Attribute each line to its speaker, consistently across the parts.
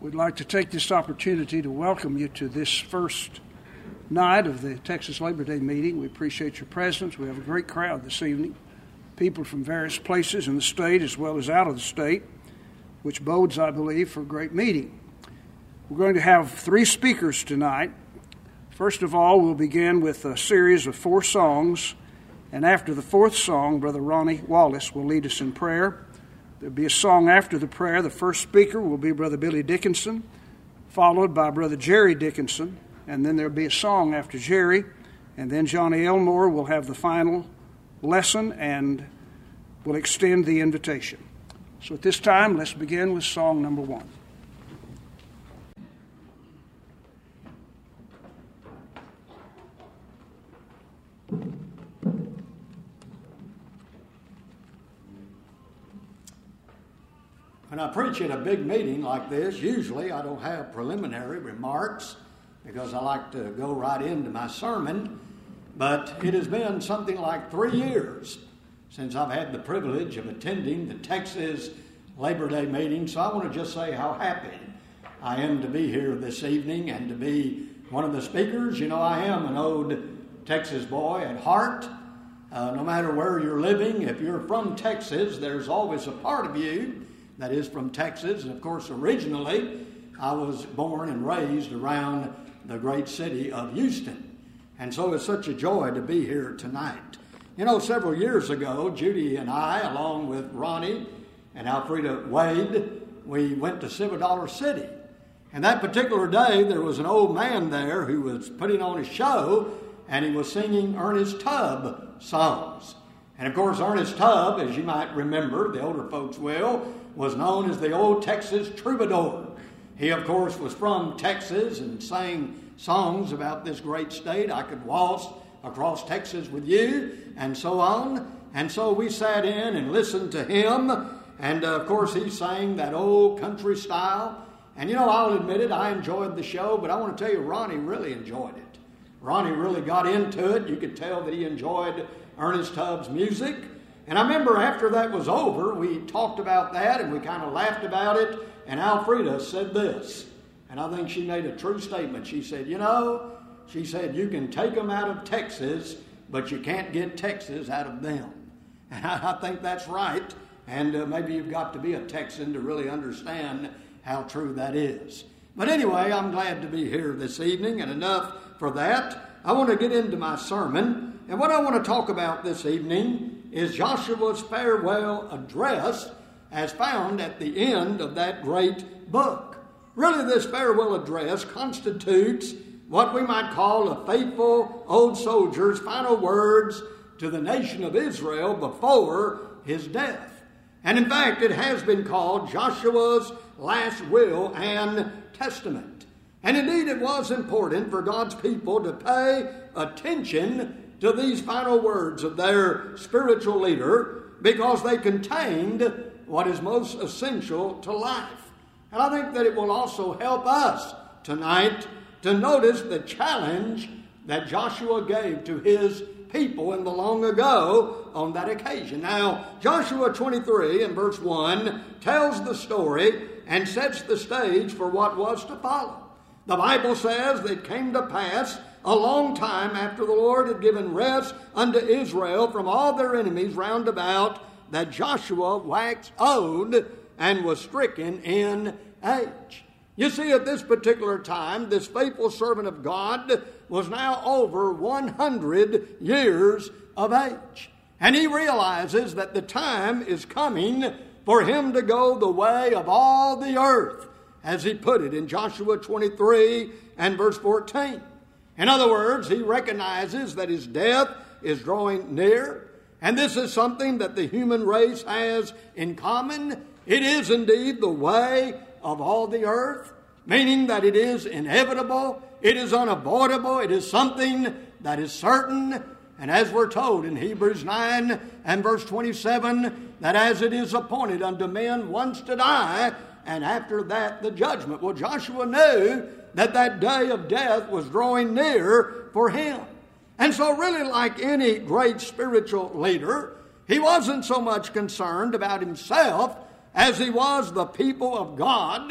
Speaker 1: We'd like to take this opportunity to welcome you to this first night of the Texas Labor Day meeting. We appreciate your presence. We have a great crowd this evening, people from various places in the state as well as out of the state, which bodes, I believe, for a great meeting. We're going to have 3 speakers tonight. First of all, we'll begin with a series of 4 songs, and after the 4th song, Brother Ronnie Wallace will lead us in prayer. There'll be a song after the prayer. The first speaker will be Brother Billy Dickinson, followed by Brother Jerry Dickinson, and then there'll be a song after Jerry, and then Johnny Elmore will have the final lesson and will extend the invitation. So at this time, let's begin with song number 1.
Speaker 2: When I preach at a big meeting like this, usually I don't have preliminary remarks because I like to go right into my sermon, but it has been something like 3 years since I've had the privilege of attending the Texas Labor Day meeting, so I want to just say how happy I am to be here this evening and to be one of the speakers. You know, I am an old Texas boy at heart. No matter where you're living, if you're from Texas, there's always a part of you that is from Texas. And of course, originally, I was born and raised around the great city of Houston. And so it's such a joy to be here tonight. You know, several years ago, Judy and I, along with Ronnie and Alfreda Wade, we went to Silver Dollar City. And that particular day, there was an old man there who was putting on a show, and he was singing Ernest Tubb songs. And of course, Ernest Tubb, as you might remember, the older folks will, was known as the old Texas troubadour. He, of course, was from Texas and sang songs about this great state. I could waltz across Texas with you, and so on. And so we sat in and listened to him. And, of course, he sang that old country style. And, you know, I'll admit it, I enjoyed the show, but I want to tell you, Ronnie really enjoyed it. Ronnie really got into it. You could tell that he enjoyed Ernest Tubb's music. And I remember after that was over, we talked about that and we kind of laughed about it. And Alfreda said this, and I think she made a true statement. She said, you know, she said, you can take them out of Texas, but you can't get Texas out of them. And I think that's right. And maybe you've got to be a Texan to really understand how true that is. But anyway, I'm glad to be here this evening, and enough for that. I want to get into my sermon. And what I want to talk about this evening is Joshua's farewell address as found at the end of that great book. Really, this farewell address constitutes what we might call a faithful old soldier's final words to the nation of Israel before his death. And in fact, it has been called Joshua's last will and testament. And indeed, it was important for God's people to pay attention to these final words of their spiritual leader because they contained what is most essential to life. And I think that it will also help us tonight to notice the challenge that Joshua gave to his people in the long ago on that occasion. Now, Joshua 23 and verse 1 tells the story and sets the stage for what was to follow. The Bible says that it came to pass a long time after the Lord had given rest unto Israel from all their enemies round about, that Joshua waxed old and was stricken in age. You see, at this particular time, this faithful servant of God was now over 100 years of age. And he realizes that the time is coming for him to go the way of all the earth, as he put it in Joshua 23 and verse 14. In other words, he recognizes that his death is drawing near, and this is something that the human race has in common. It is indeed the way of all the earth, meaning that it is inevitable, it is unavoidable, it is something that is certain. And as we're told in Hebrews 9 and verse 27, that as it is appointed unto men once to die, and after that the judgment. Well, Joshua knew that that day of death was drawing near for him. And so really, like any great spiritual leader, he wasn't so much concerned about himself as he was the people of God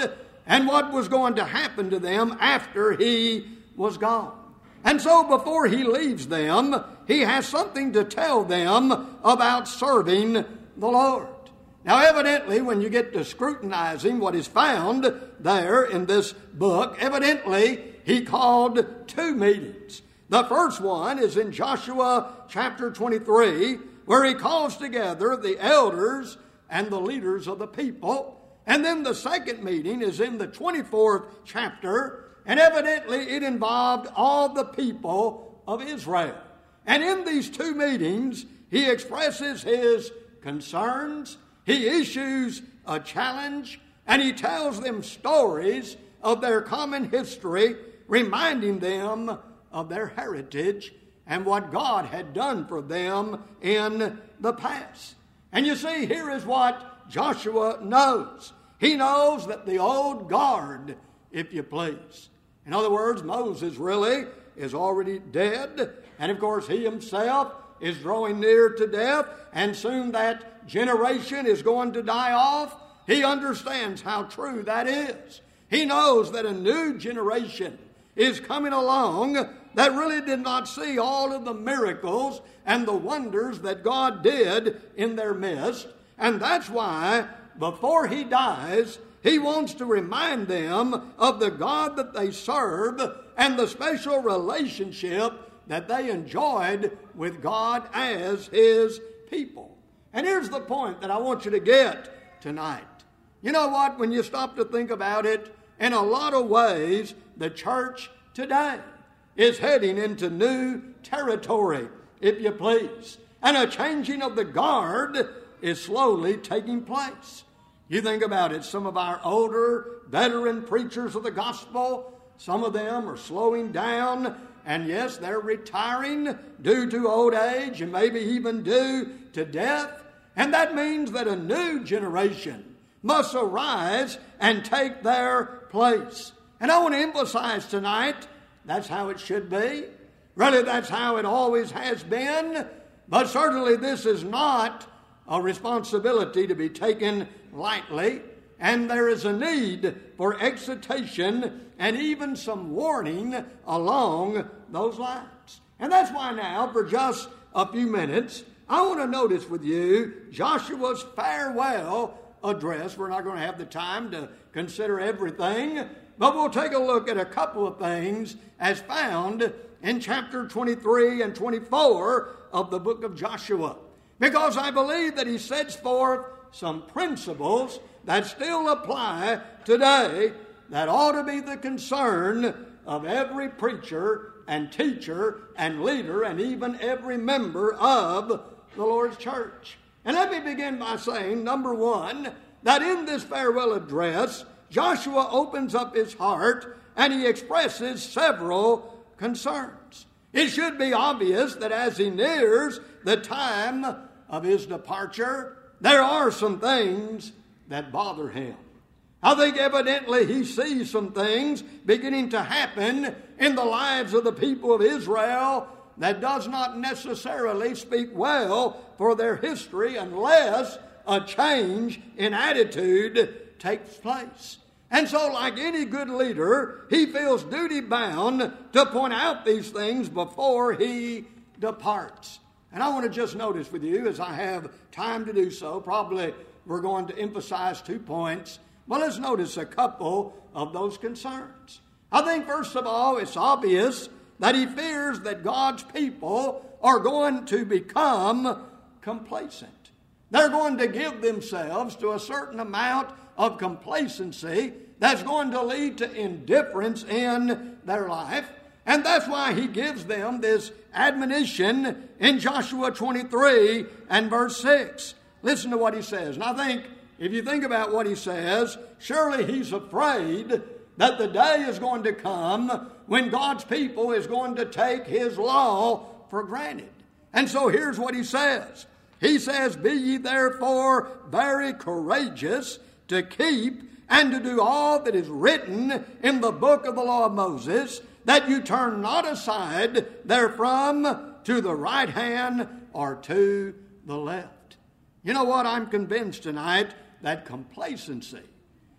Speaker 2: and what was going to happen to them after he was gone. And so before he leaves them, he has something to tell them about serving the Lord. Now, evidently, when you get to scrutinizing what is found there in this book, evidently he called 2 meetings. The first one is in Joshua chapter 23, where he calls together the elders and the leaders of the people. And then the second meeting is in the 24th chapter, and evidently it involved all the people of Israel. And in these 2 meetings, he expresses his concerns, he issues a challenge, and he tells them stories of their common history, reminding them of their heritage and what God had done for them in the past. And you see, here is what Joshua knows. He knows that the old guard, if you please. In other words, Moses really is already dead. And of course, he himself is drawing near to death. And soon that generation is going to die off. He understands how true that is. He knows that a new generation is coming along that really did not see all of the miracles and the wonders that God did in their midst. And that's why, before he dies, he wants to remind them of the God that they serve and the special relationship that they enjoyed with God as his people. And here's the point that I want you to get tonight. You know what? When you stop to think about it, in a lot of ways, the church today is heading into new territory, if you please. And a changing of the guard is slowly taking place. You think about it, some of our older, veteran preachers of the gospel, some of them are slowing down, and yes, they're retiring due to old age and maybe even due to death. And that means that a new generation must arise and take their place. And I want to emphasize tonight, that's how it should be. Really, that's how it always has been. But certainly this is not a responsibility to be taken lightly. And there is a need for exhortation and even some warning along those lines. And that's why now, for just a few minutes, I want to notice with you Joshua's farewell address. We're not going to have the time to consider everything, but we'll take a look at a couple of things as found in chapter 23 and 24 of the book of Joshua. Because I believe that he sets forth some principles that still apply today that ought to be the concern of every preacher and teacher and leader and even every member of the Lord's church. And let me begin by saying, number one, that in this farewell address, Joshua opens up his heart and he expresses several concerns. It should be obvious that as he nears the time of his departure, there are some things that bother him. I think evidently he sees some things beginning to happen in the lives of the people of Israel that does not necessarily speak well for their history unless a change in attitude takes place. And so, like any good leader, he feels duty-bound to point out these things before he departs. And I want to just notice with you, as I have time to do so, probably we're going to emphasize 2 points. Well, let's notice a couple of those concerns. I think, first of all, it's obvious that he fears that God's people are going to become complacent. They're going to give themselves to a certain amount of complacency that's going to lead to indifference in their life. And that's why he gives them this admonition in Joshua 23 and verse 6. Listen to what he says. And I think, if you think about what he says, surely he's afraid that the day is going to come when God's people is going to take his law for granted. And so here's what he says. He says, "Be ye therefore very courageous to keep and to do all that is written in the book of the law of Moses, that you turn not aside therefrom to the right hand or to the left." You know what? I'm convinced tonight that complacency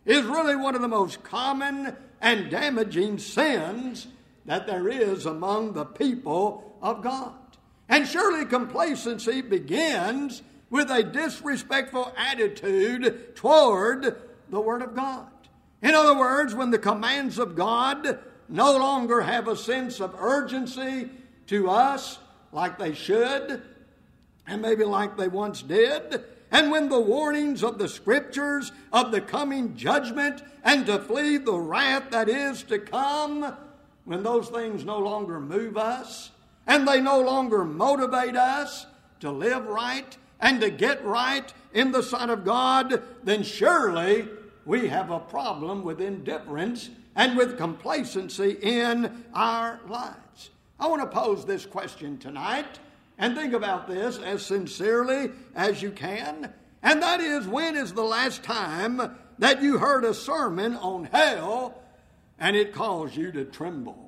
Speaker 2: is really one of the most common and damaging sins that there is among the people of God. And surely complacency begins with a disrespectful attitude toward the Word of God. In other words, when the commands of God no longer have a sense of urgency to us like they should, and maybe like they once did, and when the warnings of the Scriptures of the coming judgment and to flee the wrath that is to come, when those things no longer move us, and they no longer motivate us to live right and to get right in the sight of God, then surely we have a problem with indifference and with complacency in our lives. I want to pose this question tonight, and think about this as sincerely as you can. And that is, when is the last time that you heard a sermon on hell and it caused you to tremble?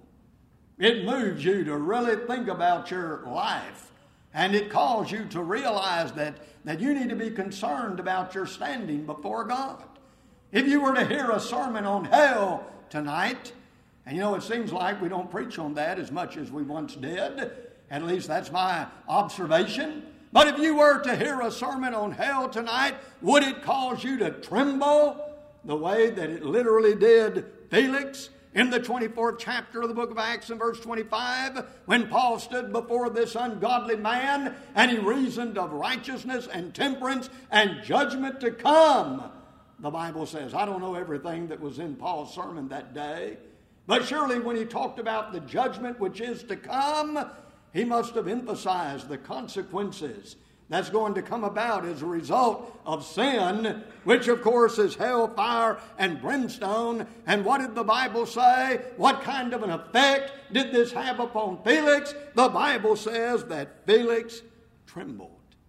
Speaker 2: It moves you to really think about your life. And it calls you to realize that you need to be concerned about your standing before God. If you were to hear a sermon on hell tonight, and it seems like we don't preach on that as much as we once did. At least that's my observation. But if you were to hear a sermon on hell tonight, would it cause you to tremble the way that it literally did Felix in the 24th chapter of the book of Acts in verse 25, when Paul stood before this ungodly man and he reasoned of righteousness and temperance and judgment to come? The Bible says, I don't know everything that was in Paul's sermon that day, but surely when he talked about the judgment which is to come, he must have emphasized the consequences that's going to come about as a result of sin, which of course is hell, fire, and brimstone. And what did the Bible say? What kind of an effect did this have upon Felix? The Bible says that Felix trembled.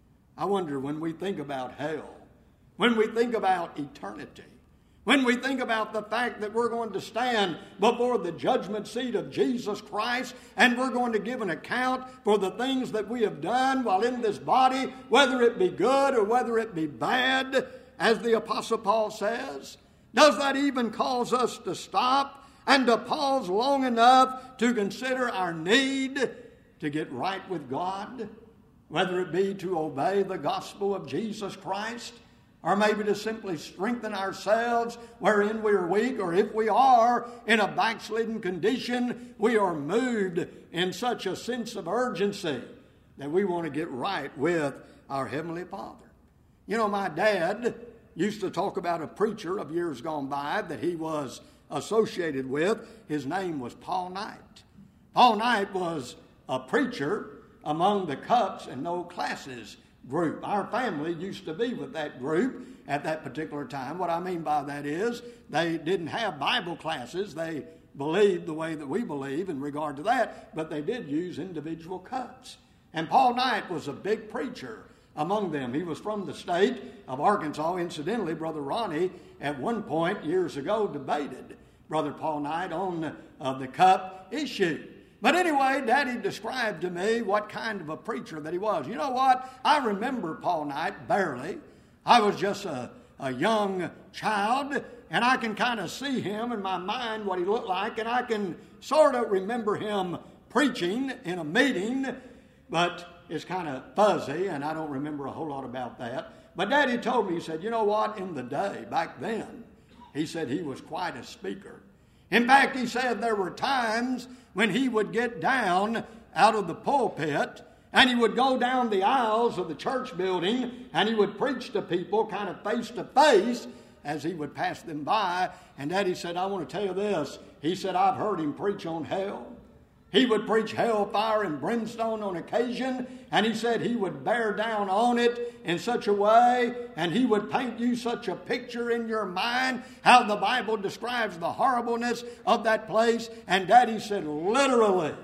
Speaker 2: I wonder, when we think about hell, when we think about eternity, when we think about the fact that we're going to stand before the judgment seat of Jesus Christ and we're going to give an account for the things that we have done while in this body, whether it be good or whether it be bad, as the Apostle Paul says, does that even cause us to stop and to pause long enough to consider our need to get right with God, whether it be to obey the gospel of Jesus Christ, or maybe to simply strengthen ourselves wherein we are weak, or if we are in a backslidden condition, we are moved in such a sense of urgency that we want to get right with our Heavenly Father. My dad used to talk about a preacher of years gone by that he was associated with. His name was Paul Knight. Paul Knight was a preacher among the Cups and No Classes group. Our family used to be with that group at that particular time. What I mean by that is they didn't have Bible classes. They believed the way that we believe in regard to that, but they did use individual cups. And Paul Knight was a big preacher among them. He was from the state of Arkansas. Incidentally, Brother Ronnie at one point years ago debated Brother Paul Knight on the cup issue. But anyway, Daddy described to me what kind of a preacher that he was. You know what? I remember Paul Knight barely. I was just a young child, and I can kind of see him in my mind, what he looked like, and I can sort of remember him preaching in a meeting, but it's kind of fuzzy, and I don't remember a whole lot about that. But Daddy told me, he said, you know what? In the day, back then, he said he was quite a speaker. In fact, he said there were times when he would get down out of the pulpit and he would go down the aisles of the church building and he would preach to people kind of face to face as he would pass them by. And Daddy said, I want to tell you this. He said, I've heard him preach on hell. He would preach hell, fire, and brimstone on occasion, and he said he would bear down on it in such a way, and he would paint you such a picture in your mind, how the Bible describes the horribleness of that place. And Daddy said literally,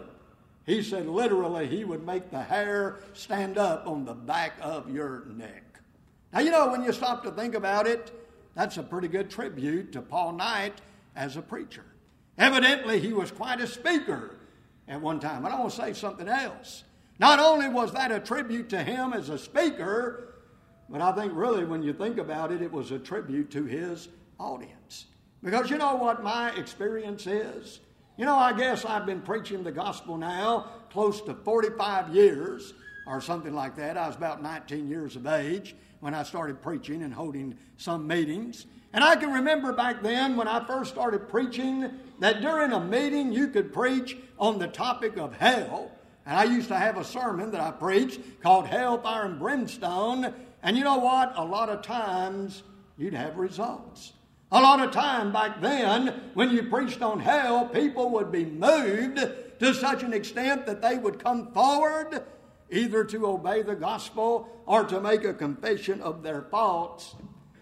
Speaker 2: he would make the hair stand up on the back of your neck. Now, when you stop to think about it, that's a pretty good tribute to Paul Knight as a preacher. Evidently, he was quite a speaker at one time. But I want to say something else. Not only was that a tribute to him as a speaker, but I think really when you think about it, it was a tribute to his audience. Because you know what my experience is? You know, I guess I've been preaching the gospel now close to 45 years or something like that. I was about 19 years of age when I started preaching and holding some meetings. And I can remember back then when I first started preaching that during a meeting you could preach on the topic of hell. And I used to have a sermon that I preached called Hell, Fire, and Brimstone. And you know what? A lot of times you'd have results. A lot of time back then, when you preached on hell, people would be moved to such an extent that they would come forward either to obey the gospel or to make a confession of their faults.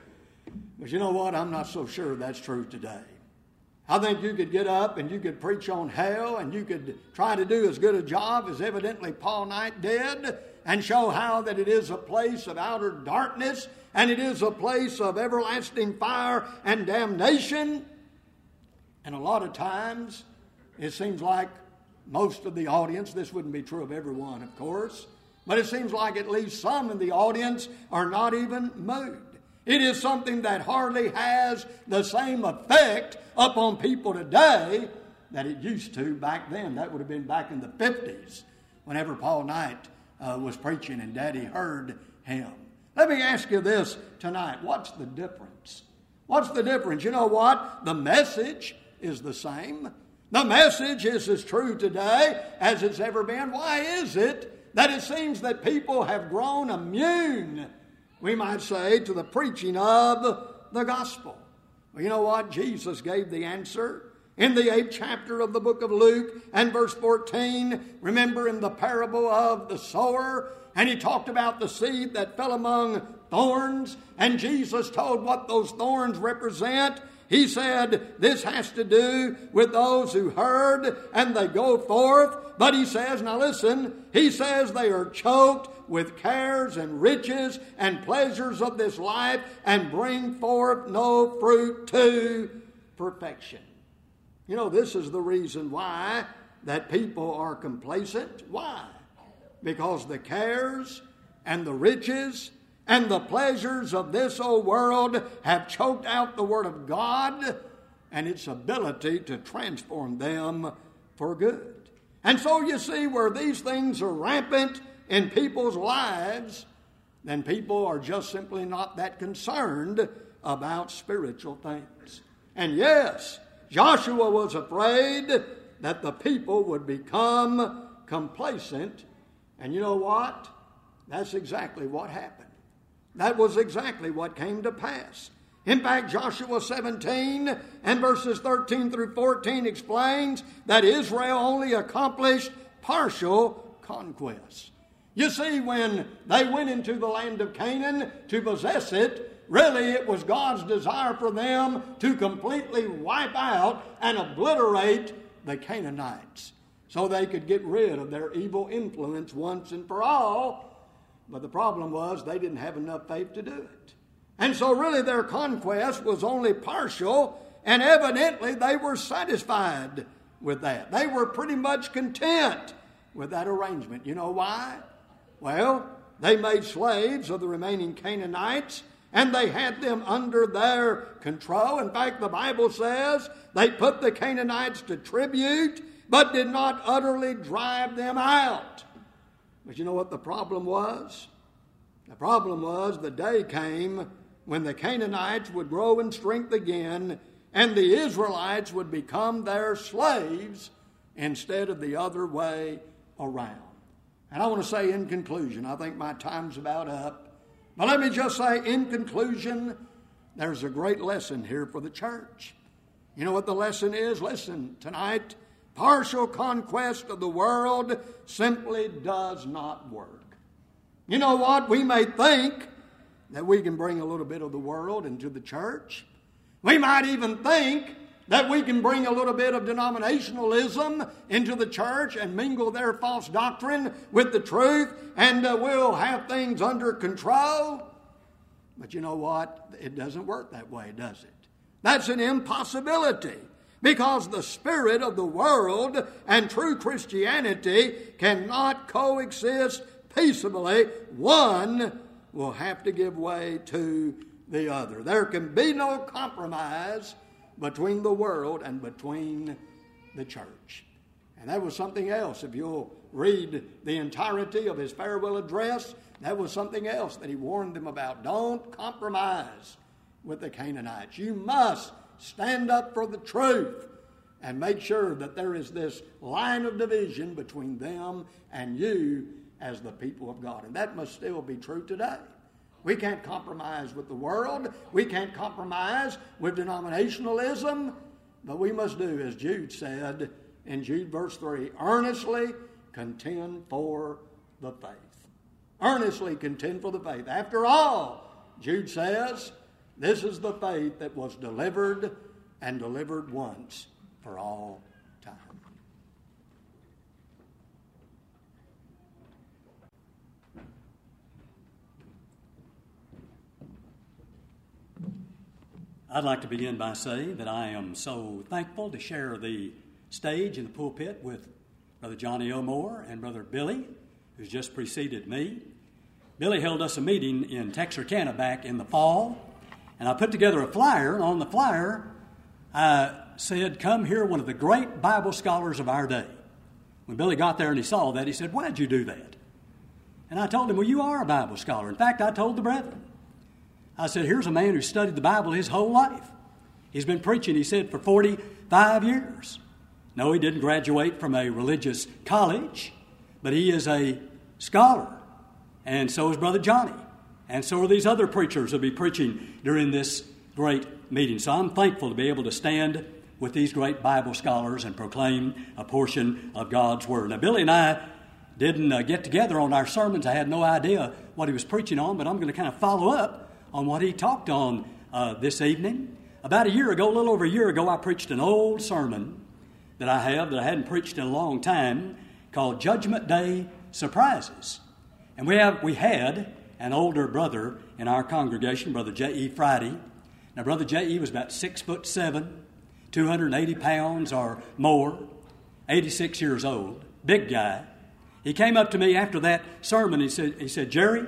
Speaker 2: But you know what? I'm not so sure that's true today. I think you could get up and you could preach on hell and you could try to do as good a job as evidently Paul Knight did and show how that it is a place of outer darkness and it is a place of everlasting fire and damnation. And a lot of times, it seems like most of the audience, this wouldn't be true of everyone, of course, but it seems like at least some in the audience are not even moved. It is something that hardly has the same effect upon people today that it used to back then. That would have been back in the 50s, whenever Paul Knight was preaching and Daddy heard him. Let me ask you this tonight. What's the difference? What's the difference? You know what? The message is the same. The message is as true today as it's ever been. Why is it that it seems that people have grown immune, we might say, to the preaching of the gospel? Well, you know what? Jesus gave the answer in the 8th chapter of the book of Luke and verse 14. Remember in the parable of the sower, and he talked about the seed that fell among thorns, and Jesus told what those thorns represent. He said this has to do with those who heard and they go forth. But he says, now listen, he says they are choked with cares and riches and pleasures of this life and bring forth no fruit to perfection. You know, this is the reason why that people are complacent. Why? Because the cares and the riches and the pleasures of this old world have choked out the Word of God and its ability to transform them for good. And so you see, where these things are rampant in people's lives, then people are just simply not that concerned about spiritual things. And yes, Joshua was afraid that the people would become complacent. And you know what? That's exactly what happened. That was exactly what came to pass. In fact, Joshua 17 and verses 13 through 14 explains that Israel only accomplished partial conquest. You see, when they went into the land of Canaan to possess it, really it was God's desire for them to completely wipe out and obliterate the Canaanites so they could get rid of their evil influence once and for all. But the problem was they didn't have enough faith to do it. And so really their conquest was only partial, and evidently they were satisfied with that. They were pretty much content with that arrangement. You know why? Well, they made slaves of the remaining Canaanites, and they had them under their control. In fact, the Bible says they put the Canaanites to tribute, but did not utterly drive them out. But you know what the problem was? The problem was the day came when the Canaanites would grow in strength again and the Israelites would become their slaves instead of the other way around. And I want to say in conclusion, I think my time's about up, but let me just say in conclusion, there's a great lesson here for the church. You know what the lesson is? Listen, tonight, partial conquest of the world simply does not work. You know what? We may think that we can bring a little bit of the world into the church. We might even think that we can bring a little bit of denominationalism into the church and mingle their false doctrine with the truth, and we'll have things under control. But you know what? It doesn't work that way, does it? That's an impossibility. Because the spirit of the world and true Christianity cannot coexist peaceably. One will have to give way to the other. There can be no compromise between the world and between the church. And that was something else. If you'll read the entirety of his farewell address, that was something else that he warned them about. Don't compromise with the Canaanites. You must stand up for the truth and make sure that there is this line of division between them and you as the people of God. And that must still be true today. We can't compromise with the world. We can't compromise with denominationalism. But we must do, as Jude said in Jude verse 3, earnestly contend for the faith. Earnestly contend for the faith. After all, Jude says, this is the faith that was delivered and delivered once for all time.
Speaker 3: I'd like to begin by saying that I am so thankful to share the stage in the pulpit with Brother Johnny O'Moore and Brother Billy, who's just preceded me. Billy held us a meeting in Texarkana back in the fall, and I put together a flyer, and on the flyer I said, come hear one of the great Bible scholars of our day. When Billy got there and he saw that, he said, why'd you do that? And I told him, well, you are a Bible scholar. In fact, I told the brethren. I said, here's a man who studied the Bible his whole life. He's been preaching, he said, for 45 years. No, he didn't graduate from a religious college, but he is a scholar. And so is Brother Johnny. And so are these other preachers who'll be preaching during this great meeting. So I'm thankful to be able to stand with these great Bible scholars and proclaim a portion of God's Word. Now, Billy and I didn't get together on our sermons. I had no idea what he was preaching on, but I'm going to kind of follow up on what he talked on this evening. About a year ago, a little over a year ago, I preached an old sermon that I hadn't preached in a long time called Judgment Day Surprises. And we had an older brother in our congregation, Brother J.E. Friday. Now, Brother J.E. was about 6'7", 280 pounds or more, 86 years old, big guy. He came up to me after that sermon and he said, Jerry,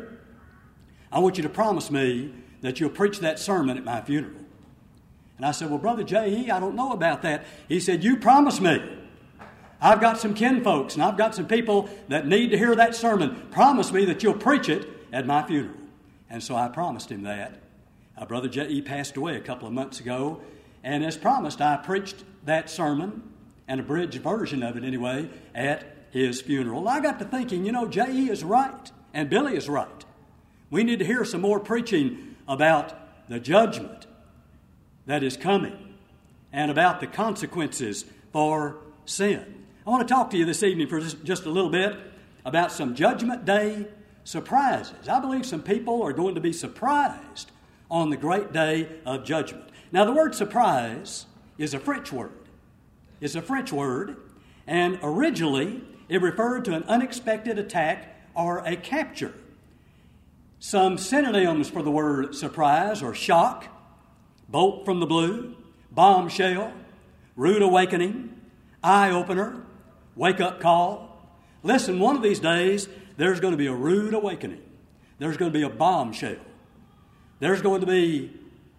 Speaker 3: I want you to promise me that you'll preach that sermon at my funeral. And I said, well, Brother J.E., I don't know about that. He said, you promise me. I've got some kinfolks and I've got some people that need to hear that sermon. Promise me that you'll preach it at my funeral. And so I promised him that. Brother J.E. passed away a couple of months ago. And as promised, I preached that sermon, an abridged version of it anyway, at his funeral. I got to thinking, J.E. is right and Billy is right. We need to hear some more preaching about the judgment that is coming and about the consequences for sin. I want to talk to you this evening for just a little bit about some Judgment Day surprises. I believe some people are going to be surprised on the great day of judgment. Now, the word surprise is a French word. It's a French word, and originally it referred to an unexpected attack or a capture. Some synonyms for the word surprise are shock, bolt from the blue, bombshell, rude awakening, eye-opener, wake-up call. Listen, one of these days, there's going to be a rude awakening. There's going to be a bombshell. There's going to be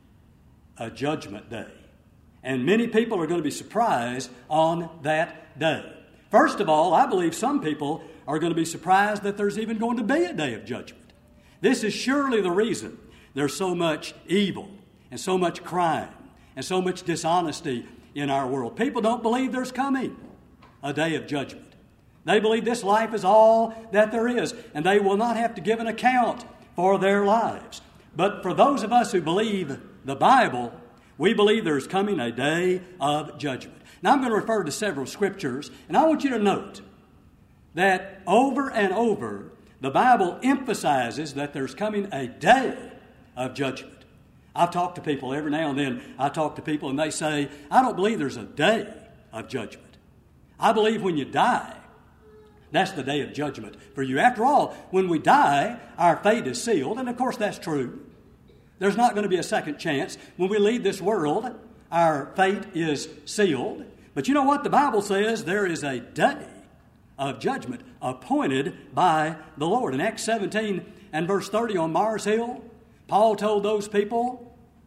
Speaker 3: a judgment day. And many people are going to be surprised on that day. First of all, I believe some people are going to be surprised that there's even going to be a day of judgment. This is surely the reason there's so much evil and so much crime and so much dishonesty in our world. People don't believe there's coming a day of judgment. They believe this life is all that there is, and they will not have to give an account for their lives. But for those of us who believe the Bible, we believe there's coming a day of judgment. Now, I'm going to refer to several scriptures, and I want you to note that over and over, the Bible emphasizes that there's coming a day of judgment. I've talked to people every now and then. I talk to people and they say, I don't believe there's a day of judgment. I believe when you die, that's the day of judgment for you. After all, when we die, our fate is sealed. And of course, that's true. There's not going to be a second chance. When we leave this world, our fate is sealed. But you know what? The Bible says there is a day of judgment appointed by the Lord. In Acts 17 and verse 30 on Mars Hill, Paul told those people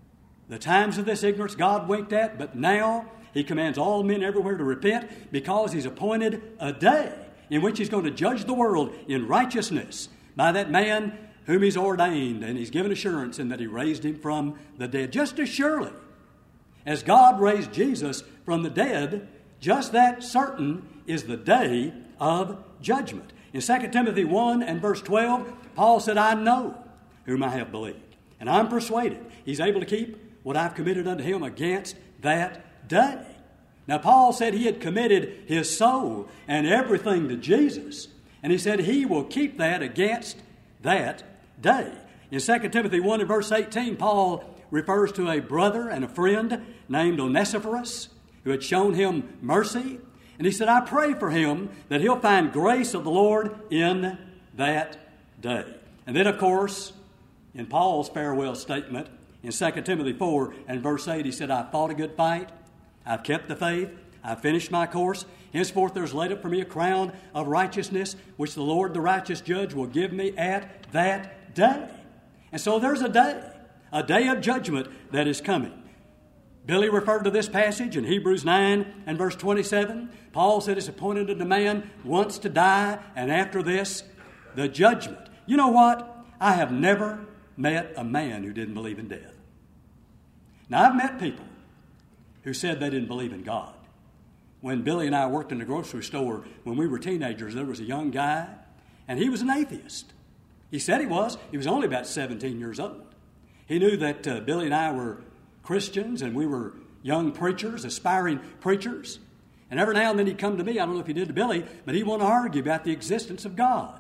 Speaker 3: The times of this ignorance God winked at, but now He commands all men everywhere to repent, because He's appointed a day in which He's going to judge the world in righteousness by that man whom He's ordained, and He's given assurance in that He raised Him from the dead. Just as surely as God raised Jesus from the dead, just that certain is the day of judgment. In 2 Timothy 1 and verse 12, Paul said, I know whom I have believed, and I'm persuaded He's able to keep what I've committed unto Him against that day. Now, Paul said he had committed his soul and everything to Jesus, and he said He will keep that against that day. In 2 Timothy 1 and verse 18, Paul refers to a brother and a friend named Onesiphorus who had shown him mercy. And he said, I pray for him that he'll find grace of the Lord in that day. And then, of course, in Paul's farewell statement in 2 Timothy 4 and verse 8, he said, I've fought a good fight. I've kept the faith. I've finished my course. Henceforth there's laid up for me a crown of righteousness, which the Lord, the righteous judge, will give me at that day. And so there's a day of judgment that is coming. Billy referred to this passage in Hebrews 9 and verse 27. Paul said it's appointed unto man once to die, and after this, the judgment. You know what? I have never met a man who didn't believe in death. Now, I've met people who said they didn't believe in God. When Billy and I worked in the grocery store when we were teenagers, there was a young guy, and he was an atheist. He said he was. He was only about 17 years old. He knew that Billy and I were Christians, and we were young preachers, aspiring preachers. And every now and then he'd come to me, I don't know if he did to Billy, but he'd want to argue about the existence of God.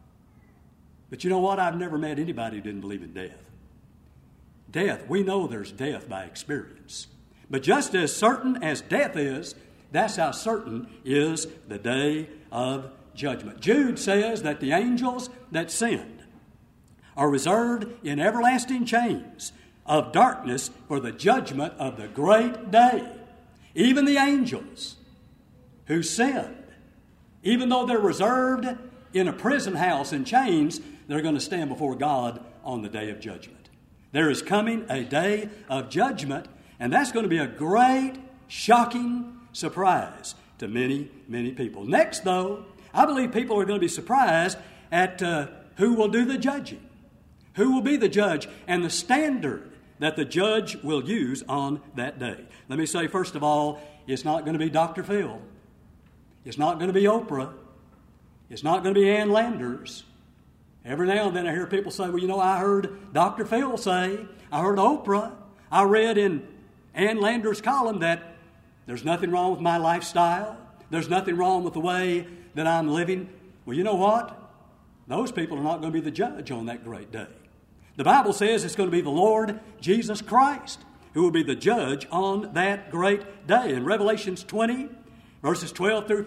Speaker 3: But you know what? I've never met anybody who didn't believe in death. Death, we know there's death by experience. But just as certain as death is, that's how certain is the day of judgment. Jude says that the angels that sinned are reserved in everlasting chains of darkness for the judgment of the great day. Even the angels who sinned, even though they're reserved in a prison house in chains, they're going to stand before God on the day of judgment. There is coming a day of judgment, and that's going to be a great, shocking surprise to many, many people. Next, though, I believe people are going to be surprised at who will do the judging, who will be the judge, and the standard that the judge will use on that day. Let me say, first of all, it's not going to be Dr. Phil. It's not going to be Oprah. It's not going to be Ann Landers. Every now and then I hear people say, well, you know, I heard Dr. Phil say, I heard Oprah. I read in Ann Landers' column that there's nothing wrong with my lifestyle. There's nothing wrong with the way that I'm living. Well, you know what? Those people are not going to be the judge on that great day. The Bible says it's going to be the Lord Jesus Christ who will be the judge on that great day. In Revelations 20, verses 12 through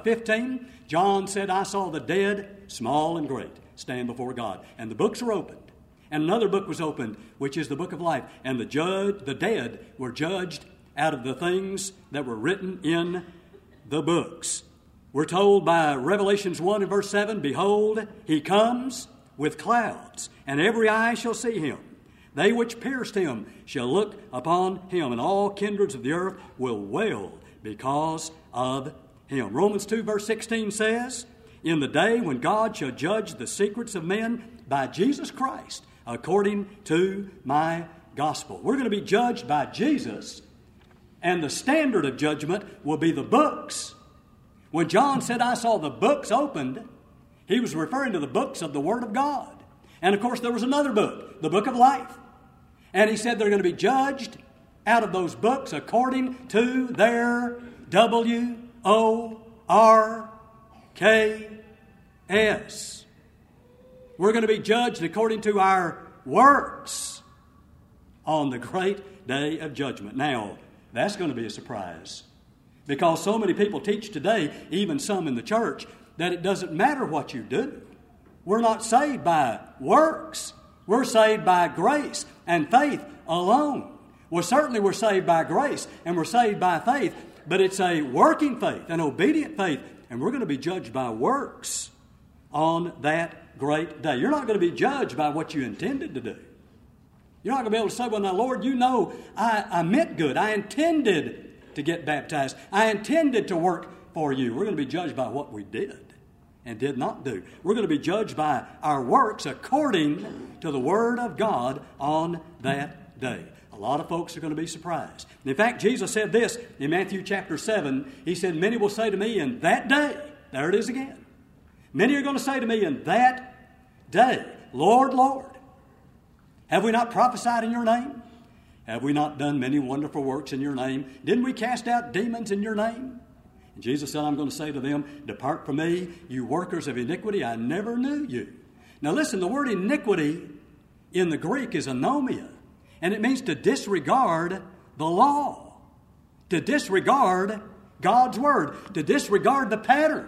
Speaker 3: 15, John said, I saw the dead, small and great, stand before God. And the books were opened. And another book was opened, which is the book of life. And the dead were judged out of the things that were written in the books. We're told by Revelations 1 and verse 7, behold, He comes with clouds, and every eye shall see Him. They which pierced Him shall look upon Him, and all kindreds of the earth will wail because of Him. Romans 2 verse 16 says, in the day when God shall judge the secrets of men by Jesus Christ, according to my gospel. We're going to be judged by Jesus, and the standard of judgment will be the books. When John said, I saw the books opened, he was referring to the books of the Word of God. And of course there was another book, the book of life. And he said they're going to be judged out of those books according to their W-O-R-K-S. We're going to be judged according to our works on the great day of judgment. Now, that's going to be a surprise, because so many people teach today, even some in the church, that it doesn't matter what you do. We're not saved by works. We're saved by grace and faith alone. Well, certainly we're saved by grace and we're saved by faith, but it's a working faith, an obedient faith, and we're going to be judged by works on that great day. You're not going to be judged by what you intended to do. You're not going to be able to say, well, now, Lord, you know I meant good. I intended to get baptized. I intended to work for you. We're going to be judged by what we did and did not do. We're going to be judged by our works according to the Word of God on that day. A lot of folks are going to be surprised. In fact, Jesus said this in Matthew chapter 7. He said, many will say to me in that day, there it is again. Many are going to say to me in that day, Lord, Lord, have we not prophesied in your name? Have we not done many wonderful works in your name? Didn't we cast out demons in your name? And Jesus said, I'm going to say to them, depart from me, you workers of iniquity, I never knew you. Now listen, the word iniquity in the Greek is anomia, and it means to disregard the law, to disregard God's word, to disregard the pattern.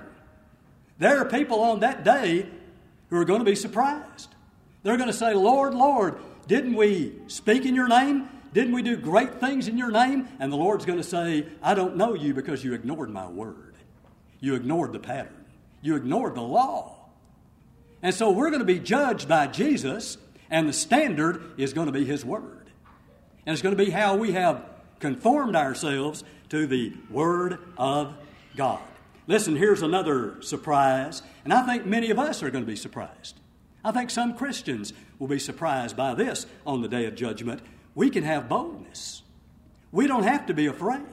Speaker 3: There are people on that day who are going to be surprised. They're going to say, Lord, Lord, didn't we speak in your name? Didn't we do great things in your name? And the Lord's going to say, I don't know you because you ignored my word. You ignored the pattern. You ignored the law. And so we're going to be judged by Jesus, and the standard is going to be his word. And it's going to be how we have conformed ourselves to the word of God. Listen, here's another surprise, and I think many of us are going to be surprised. I think some Christians will be surprised by this on the day of judgment. We can have boldness. We don't have to be afraid.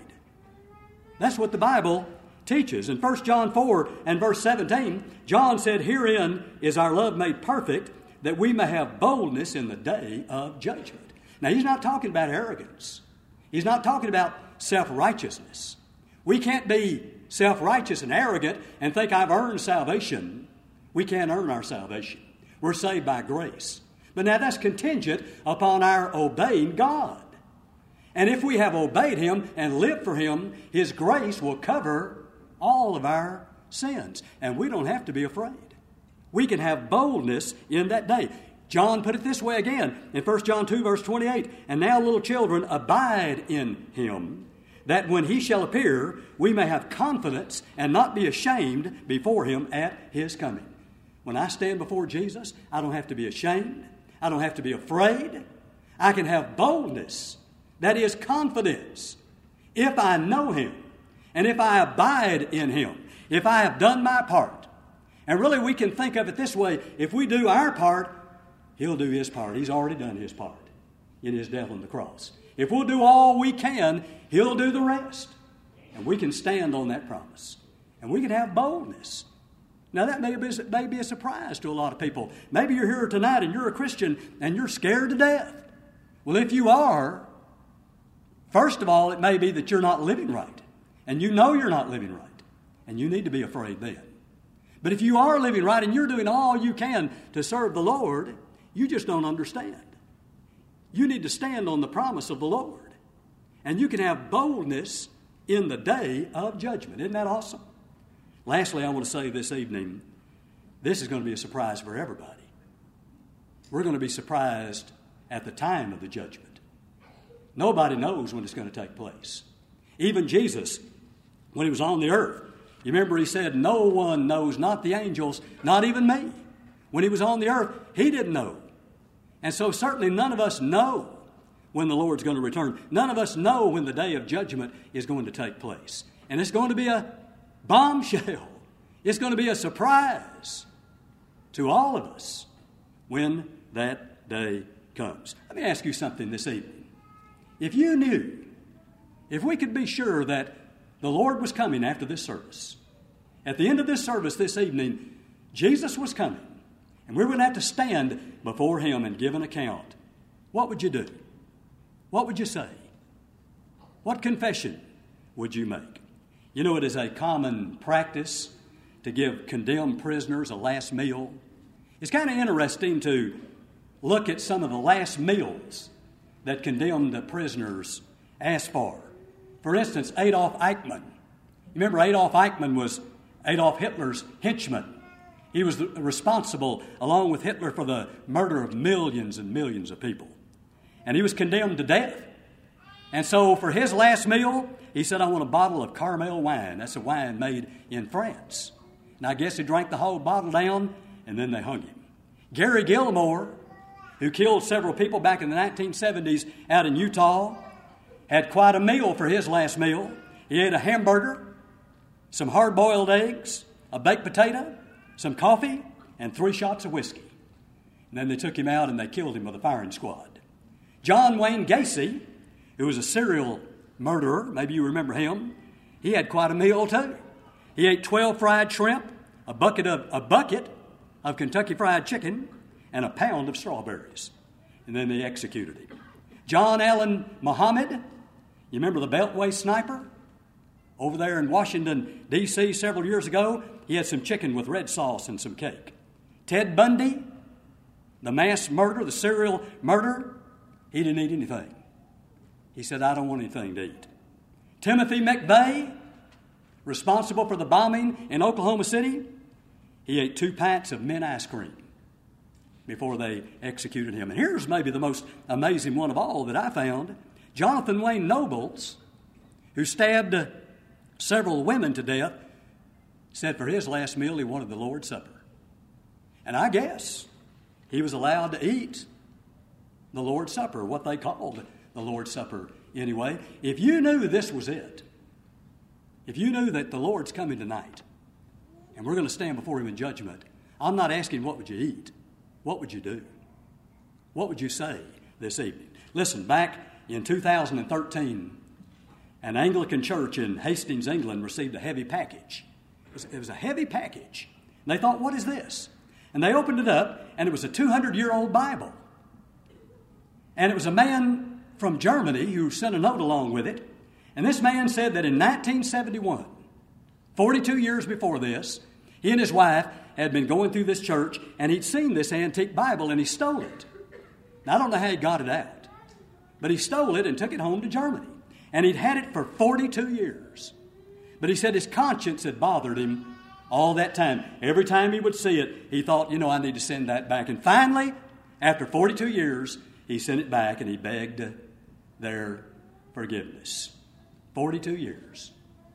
Speaker 3: That's what the Bible teaches. In 1 John 4 and verse 17, John said, herein is our love made perfect, that we may have boldness in the day of judgment. Now, he's not talking about arrogance. He's not talking about self-righteousness. We can't be self-righteous and arrogant and think I've earned salvation. We can't earn our salvation. We're saved by grace. But now that's contingent upon our obeying God. And if we have obeyed him and lived for him, his grace will cover all of our sins. And we don't have to be afraid. We can have boldness in that day. John put it this way again in 1 John 2 verse 28. And now, little children, abide in him, that when he shall appear, we may have confidence and not be ashamed before him at his coming. When I stand before Jesus, I don't have to be ashamed. I don't have to be afraid. I can have boldness. That is confidence. If I know him and if I abide in him, if I have done my part. And really we can think of it this way. If we do our part, he'll do his part. He's already done his part in his death on the cross. If we'll do all we can, he'll do the rest. And we can stand on that promise. And we can have boldness. Now that may be a surprise to a lot of people. Maybe you're here tonight and you're a Christian and you're scared to death. Well, if you are, first of all, it may be that you're not living right. And you know you're not living right. And you need to be afraid then. But if you are living right and you're doing all you can to serve the Lord, you just don't understand. You need to stand on the promise of the Lord. And you can have boldness in the day of judgment. Isn't that awesome? Lastly, I want to say this evening, this is going to be a surprise for everybody. We're going to be surprised at the time of the judgment. Nobody knows when it's going to take place. Even Jesus, when he was on the earth, you remember he said, no one knows, not the angels, not even me. When he was on the earth, he didn't know. And so certainly none of us know when the Lord's going to return. None of us know when the day of judgment is going to take place. And it's going to be a bombshell. It's going to be a surprise to all of us when that day comes. Let me ask you something this evening. If you knew, if we could be sure that the Lord was coming after this service, at the end of this service this evening, Jesus was coming, and we were going to have to stand before him and give an account, what would you do? What would you say? What confession would you make? You know, it is a common practice to give condemned prisoners a last meal. It's kind of interesting to look at some of the last meals that condemned prisoners asked for. For instance, Adolf Eichmann. You remember Adolf Eichmann was Adolf Hitler's henchman. He was responsible, along with Hitler, for the murder of millions and millions of people. And he was condemned to death. And so for his last meal, he said, I want a bottle of Carmel wine. That's a wine made in France. And I guess he drank the whole bottle down, and then they hung him. Gary Gilmore, who killed several people back in the 1970s out in Utah, had quite a meal for his last meal. He ate a hamburger, some hard-boiled eggs, a baked potato, some coffee, and 3 shots of whiskey. And then they took him out and they killed him with a firing squad. John Wayne Gacy, who was a serial murderer, maybe you remember him, he had quite a meal too. He ate 12 fried shrimp, a bucket of Kentucky Fried Chicken, and a pound of strawberries. And then they executed him. John Allen Muhammad, you remember the Beltway sniper? Over there in Washington, D.C. several years ago, he had some chicken with red sauce and some cake. Ted Bundy, the mass murderer, the serial murderer, he didn't eat anything. He said, I don't want anything to eat. Timothy McVeigh, responsible for the bombing in Oklahoma City, he ate 2 pints of mint ice cream before they executed him. And here's maybe the most amazing one of all that I found. Jonathan Wayne Nobles, who stabbed several women to death, said for his last meal he wanted the Lord's Supper. And I guess he was allowed to eat the Lord's Supper, what they called the Lord's Supper anyway. If you knew this was it, if you knew that the Lord's coming tonight and we're going to stand before Him in judgment, I'm not asking what would you eat. What would you do? What would you say this evening? Listen, back in 2013, an Anglican church in Hastings, England received a heavy package. It was a heavy package. And they thought, what is this? And they opened it up, and it was a 200-year-old Bible. And it was a man from Germany who sent a note along with it. And this man said that in 1971, 42 years before this, he and his wife had been going through this church, and he'd seen this antique Bible, and he stole it. Now, I don't know how he got it out, but he stole it and took it home to Germany. And he'd had it for 42 years. But he said his conscience had bothered him all that time. Every time he would see it, he thought, I need to send that back. And finally, after 42 years, he sent it back and he begged their forgiveness. 42 years.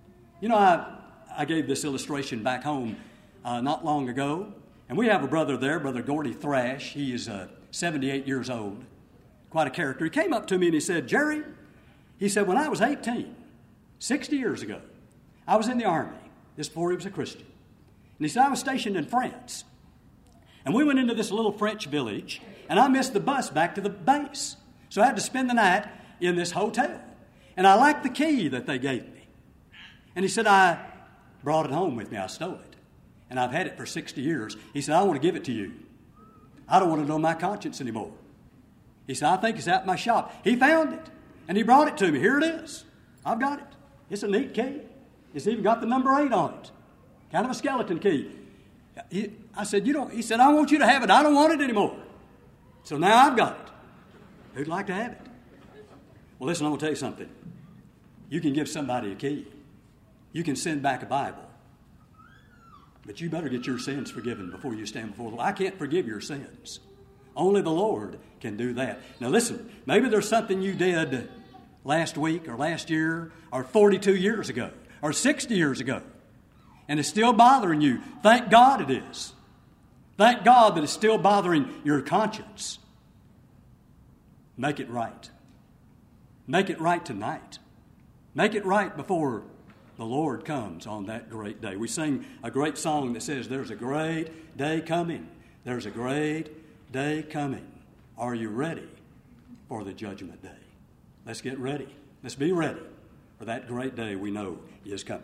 Speaker 3: I gave this illustration back home not long ago. And we have a brother there, Brother Gordy Thrash. He is 78 years old. Quite a character. He came up to me and he said, Jerry, he said, when I was 18, 60 years ago, I was in the Army. This before he was a Christian. And he said, I was stationed in France. And we went into this little French village, and I missed the bus back to the base. So I had to spend the night in this hotel. And I liked the key that they gave me. And he said, I brought it home with me. I stole it. And I've had it for 60 years. He said, I want to give it to you. I don't want to know my conscience anymore. He said, I think it's at my shop. He found it. And he brought it to me. Here it is. I've got it. It's a neat key. It's even got the number 8 on it. Kind of a skeleton key. I said, he said, I want you to have it. I don't want it anymore. So now I've got it. Who'd like to have it? Well, listen, I'm going to tell you something. You can give somebody a key. You can send back a Bible. But you better get your sins forgiven before you stand before the Lord. I can't forgive your sins. Only the Lord can do that. Now listen, maybe there's something you did last week or last year or 42 years ago or 60 years ago, and it's still bothering you. Thank God it is. Thank God that it's still bothering your conscience. Make it right. Make it right tonight. Make it right before the Lord comes on that great day. We sing a great song that says, there's a great day coming. There's a great day coming. Are you ready for the judgment day? Let's get ready. Let's be ready for that great day we know is coming.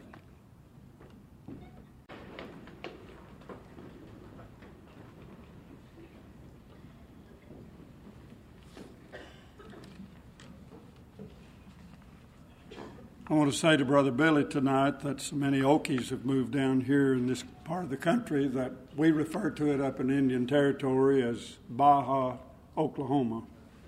Speaker 1: I want to say to Brother Billy tonight that so many Okies have moved down here in this part of the country that we refer to it up in Indian Territory as Baja, Oklahoma.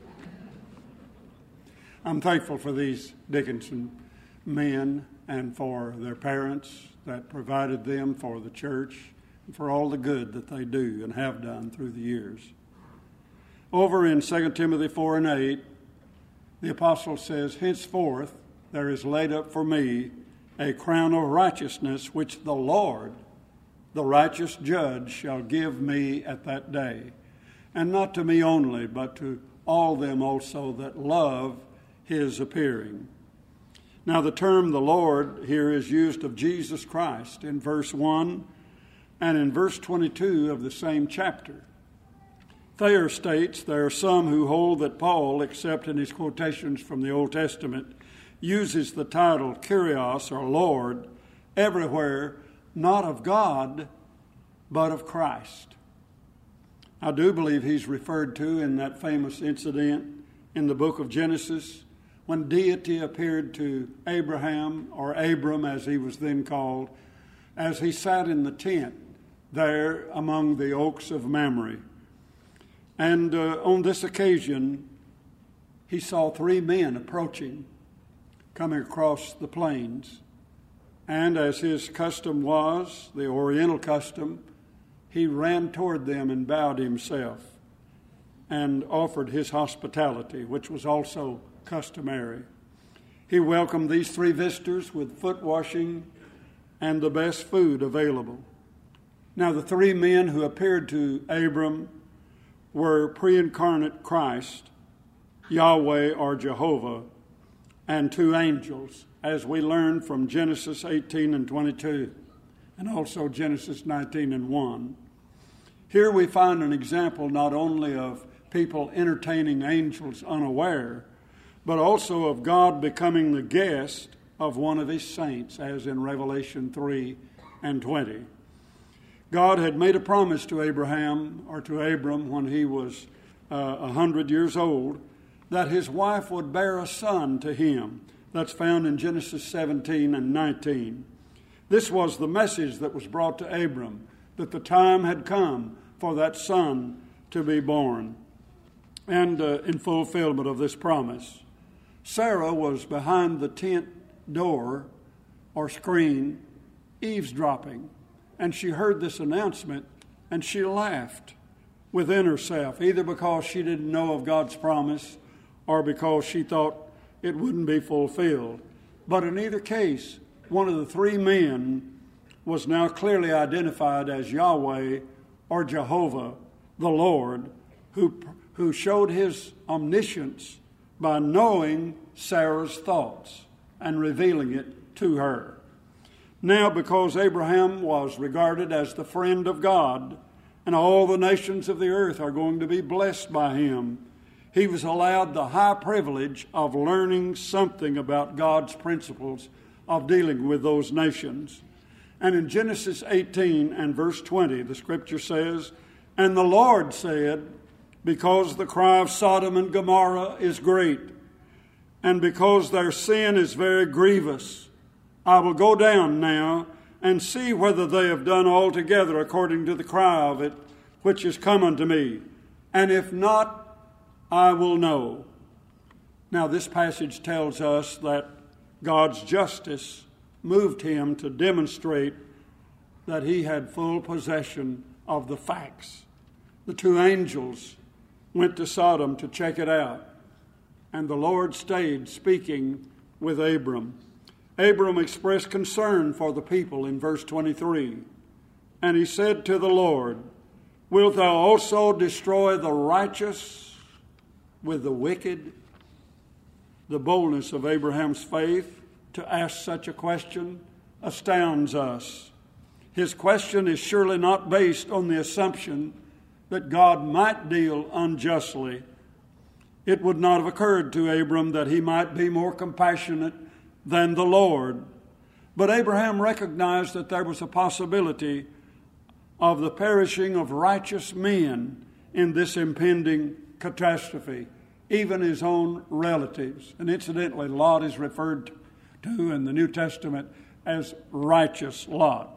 Speaker 1: I'm thankful for these Dickinson men and for their parents that provided them for the church and for all the good that they do and have done through the years. Over in 2 Timothy 4 and 8, the apostle says, henceforth there is laid up for me a crown of righteousness, which the Lord, the righteous judge, shall give me at that day.
Speaker 4: and not to me only, but to all them also that love his appearing. Now the term the Lord here is used of Jesus Christ in verse 1 and in verse 22 of the same chapter. Thayer states there are some who hold that Paul, except in his quotations from the Old Testament, uses the title Kyrios or Lord everywhere, not of God, but of Christ. I do believe he's referred to in that famous incident in the book of Genesis when deity appeared to Abraham, or Abram as he was then called, as he sat in the tent there among the oaks of Mamre. And on this occasion, he saw 3 men approaching, coming across the plains. And as his custom was, the Oriental custom, he ran toward them and bowed himself and offered his hospitality, which was also customary. He welcomed these 3 visitors with foot washing and the best food available. Now the 3 men who appeared to Abram were pre-incarnate Christ, Yahweh or Jehovah, and 2 angels, as we learned from Genesis 18 and 22, and also Genesis 19 and 1. Here we find an example not only of people entertaining angels unaware, but also of God becoming the guest of one of his saints, as in Revelation 3 and 20. God had made a promise to Abraham, or to Abram, when he was 100 years old, that his wife would bear a son to him. That's found in Genesis 17 and 19. This was the message that was brought to Abram, that the time had come for that son to be born. And in fulfillment of this promise, Sarah was behind the tent door or screen, eavesdropping, and she heard this announcement and she laughed within herself, either because she didn't know of God's promise or because she thought it wouldn't be fulfilled. But in either case, one of the 3 men was now clearly identified as Yahweh or Jehovah, the Lord, who showed his omniscience by knowing Sarah's thoughts and revealing it to her. Now, because Abraham was regarded as the friend of God, and all the nations of the earth are going to be blessed by him, he was allowed the high privilege of learning something about God's principles of dealing with those nations. And in Genesis 18 and verse 20, the scripture says, "And the Lord said, because the cry of Sodom and Gomorrah is great, and because their sin is very grievous, I will go down now and see whether they have done altogether according to the cry of it, which is come unto me. And if not, I will know." Now this passage tells us that God's justice moved him to demonstrate that he had full possession of the facts. The 2 angels went to Sodom to check it out, and the Lord stayed speaking with Abram. Abram expressed concern for the people in verse 23. And he said to the Lord, "Wilt thou also destroy the righteous with the wicked?" The boldness of Abraham's faith to ask such a question astounds us. His question is surely not based on the assumption that God might deal unjustly. It would not have occurred to Abram that he might be more compassionate than the Lord. But Abraham recognized that there was a possibility of the perishing of righteous men in this impending catastrophe, even his own relatives. And incidentally, Lot is referred to in the New Testament as righteous Lot.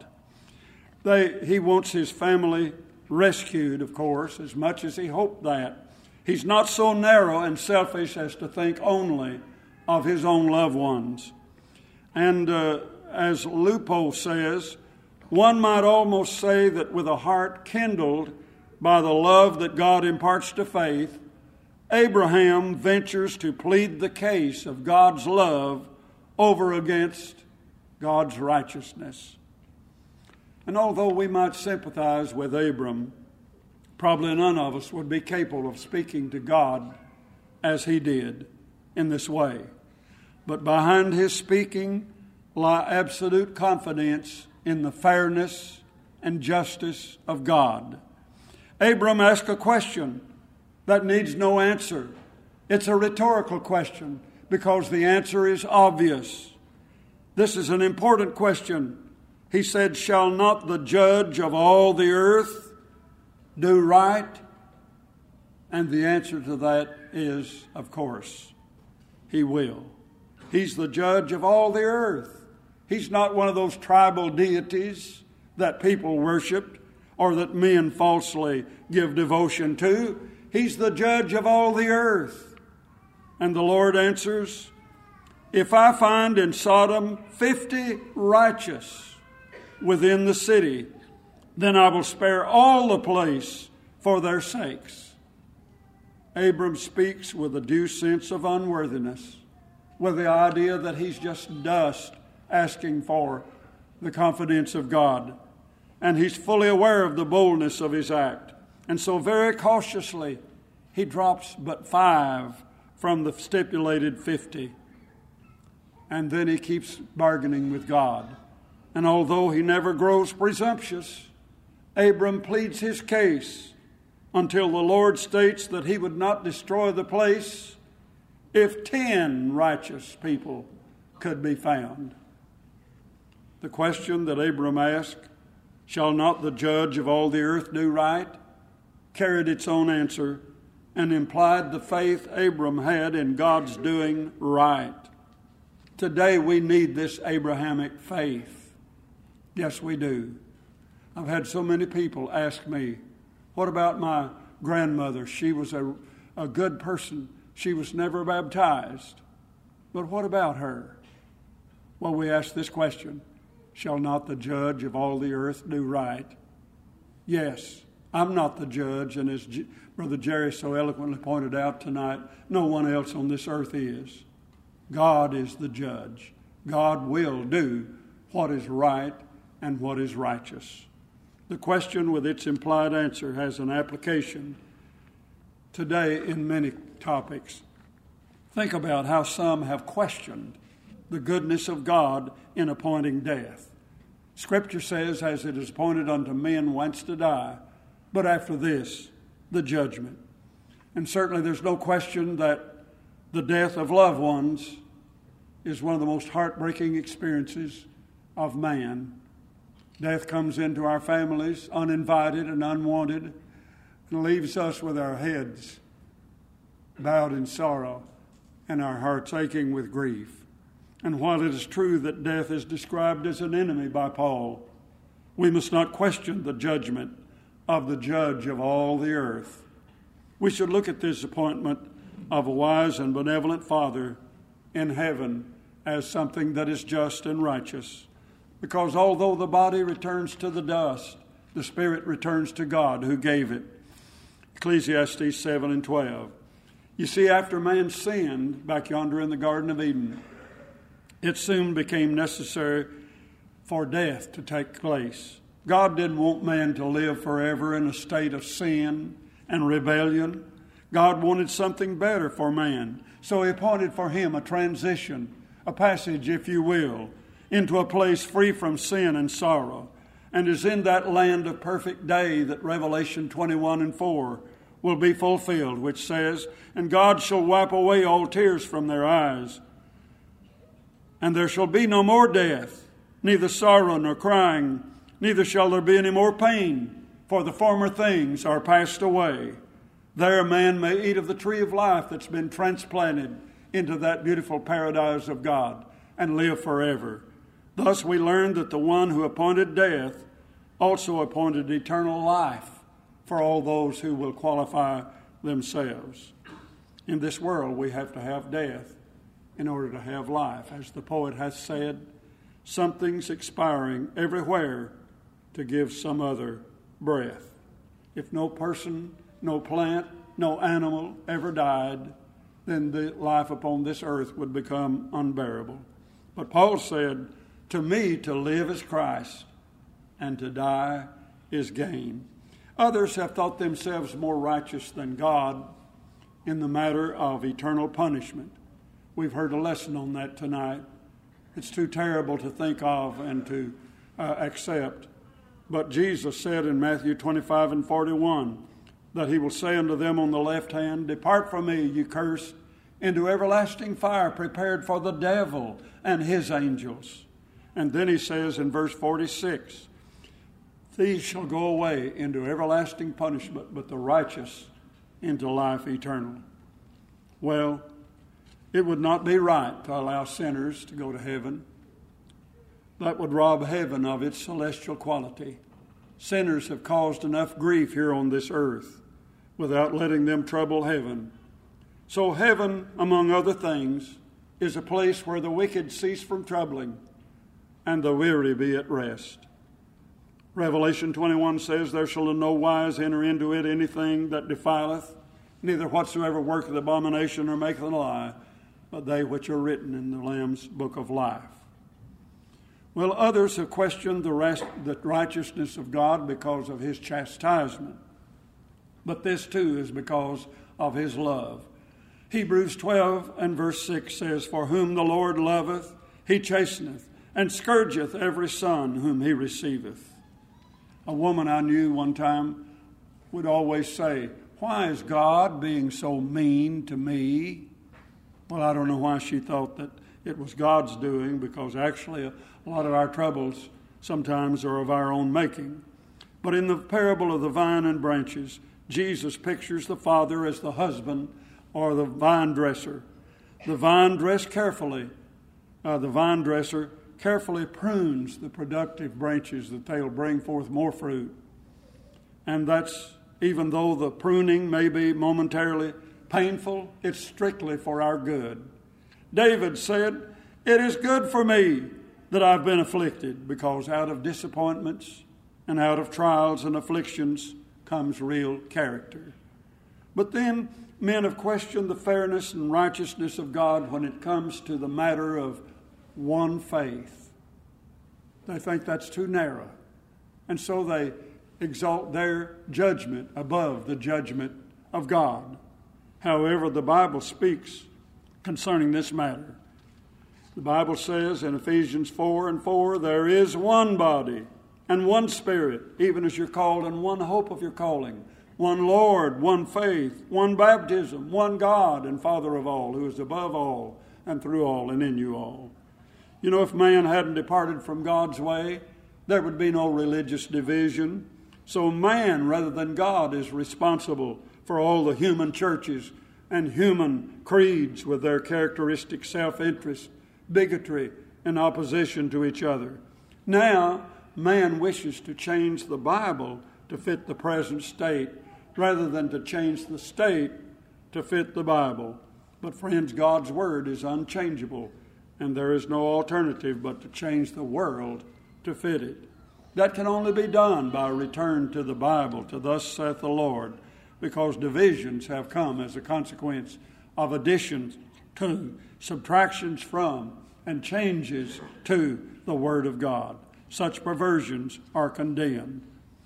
Speaker 4: He wants his family rescued, of course, as much as he hoped that. He's not so narrow and selfish as to think only of his own loved ones. And as Lupo says, one might almost say that with a heart kindled by the love that God imparts to faith, Abraham ventures to plead the case of God's love over against God's righteousness. And although we might sympathize with Abram, Probably none of us would be capable of speaking to God as he did in this way. But behind his speaking lie absolute confidence in the fairness and justice of God. Abram asked a question that needs no answer. It's a rhetorical question because the answer is obvious. This is an important question. He said, "Shall not the judge of all the earth do right?" And the answer to that is, of course, he will. He's the judge of all the earth. He's not one of those tribal deities that people worship or that men falsely give devotion to. He's the judge of all the earth. And the Lord answers, "If I find in Sodom 50 righteous within the city, then I will spare all the place for their sakes." Abram speaks with a due sense of unworthiness, with the idea that he's just dust asking for the confidence of God. And he's fully aware of the boldness of his act. And so very cautiously, he drops but 5 from the stipulated 50. And then he keeps bargaining with God. And although he never grows presumptuous, Abram pleads his case until the Lord states that he would not destroy the place if 10 righteous people could be found. The question that Abram asked, "Shall not the judge of all the earth do right?" carried its own answer and implied the faith Abram had in God's doing right. Today we need this Abrahamic faith. Yes, we do. I've had so many people ask me, "What about my grandmother? She was a good person. She was never baptized. But what about her?" Well, we ask this question, "Shall not the judge of all the earth do right?" Yes, I'm not the judge, and as Brother Jerry so eloquently pointed out tonight, no one else on this earth is. God is the judge. God will do what is right and what is righteous. The question with its implied answer has an application today in many topics. Think about how some have questioned the goodness of God in appointing death. Scripture says, "As it is appointed unto men once to die, but after this, the judgment." And certainly there's no question that the death of loved ones is one of the most heartbreaking experiences of man. Death comes into our families uninvited and unwanted and leaves us with our heads bowed in sorrow and our hearts aching with grief. And while it is true that death is described as an enemy by Paul, we must not question the judgment of the judge of all the earth. We should look at this appointment of a wise and benevolent Father in heaven as something that is just and righteous. Because although the body returns to the dust, the spirit returns to God who gave it. Ecclesiastes 7:12. You see, after man sinned back yonder in the Garden of Eden, it soon became necessary for death to take place. God didn't want man to live forever in a state of sin and rebellion. God wanted something better for man. So he appointed for him a transition, a passage, if you will, into a place free from sin and sorrow. And is in that land of perfect day that Revelation 21:4 will be fulfilled, which says, "And God shall wipe away all tears from their eyes. And there shall be no more death, neither sorrow nor crying, neither shall there be any more pain, for the former things are passed away." There a man may eat of the tree of life that's been transplanted into that beautiful paradise of God and live forever. Thus we learn that the one who appointed death also appointed eternal life for all those who will qualify themselves. In this world we have to have death in order to have life. As the poet has said, something's expiring everywhere to give some other breath. If no person, no plant, no animal ever died, then the life upon this earth would become unbearable. But Paul said, "To me to live is Christ, and to die is gain." Others have thought themselves more righteous than God in the matter of eternal punishment. We've heard a lesson on that tonight. It's too terrible to think of and to accept. But Jesus said in Matthew 25 and 41 that he will say unto them on the left hand, Depart from me, you cursed, into everlasting fire prepared for the devil and his angels. And then he says in verse 46, These shall go away into everlasting punishment, but the righteous into life eternal. Well, it would not be right to allow sinners to go to heaven. That would rob heaven of its celestial quality. Sinners have caused enough grief here on this earth without letting them trouble heaven. So heaven, among other things, is a place where the wicked cease from troubling and the weary be at rest. Revelation 21 says, There shall in no wise enter into it anything that defileth, neither whatsoever worketh abomination or maketh a lie, but they which are written in the Lamb's book of life. Well, others have questioned the righteousness of God because of his chastisement. But this too is because of his love. Hebrews 12 and verse 6 says, For whom the Lord loveth, he chasteneth, and scourgeth every son whom he receiveth. A woman I knew one time would always say, Why is God being so mean to me? Well, I don't know why she thought that it was God's doing, because actually a lot of our troubles sometimes are of our own making. But in the parable of the vine and branches, Jesus pictures the father as the husband or the vine dresser. The vine dresser carefully prunes the productive branches that they'll bring forth more fruit. And that's, even though the pruning may be momentarily painful, it's strictly for our good. David said, It is good for me that I've been afflicted, because out of disappointments and out of trials and afflictions comes real character. But then men have questioned the fairness and righteousness of God when it comes to the matter of one faith. They think that's too narrow. And so they exalt their judgment above the judgment of God. However, the Bible speaks concerning this matter. The Bible says in Ephesians 4 and 4, There is one body and one Spirit, even as you're called, and one hope of your calling, one Lord, one faith, one baptism, one God and Father of all, who is above all and through all and in you all. You know, if man hadn't departed from God's way, there would be no religious division. So man, rather than God, is responsible for all the human churches and human creeds with their characteristic self-interest, bigotry, and opposition to each other. Now, man wishes to change the Bible to fit the present state rather than to change the state to fit the Bible. But friends, God's Word is unchangeable, and there is no alternative but to change the world to fit it. That can only be done by a return to the Bible, to Thus saith the Lord, because divisions have come as a consequence of additions to, subtractions from, and changes to the Word of God. Such perversions are condemned.